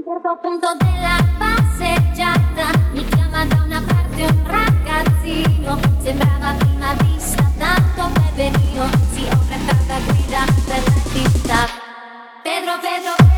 certo punto della passeggiata mi chiama da una parte un ragazzino, sembrava a prima vista tanto peperino, si offre tanta grida per la città. Pedro, Pedro.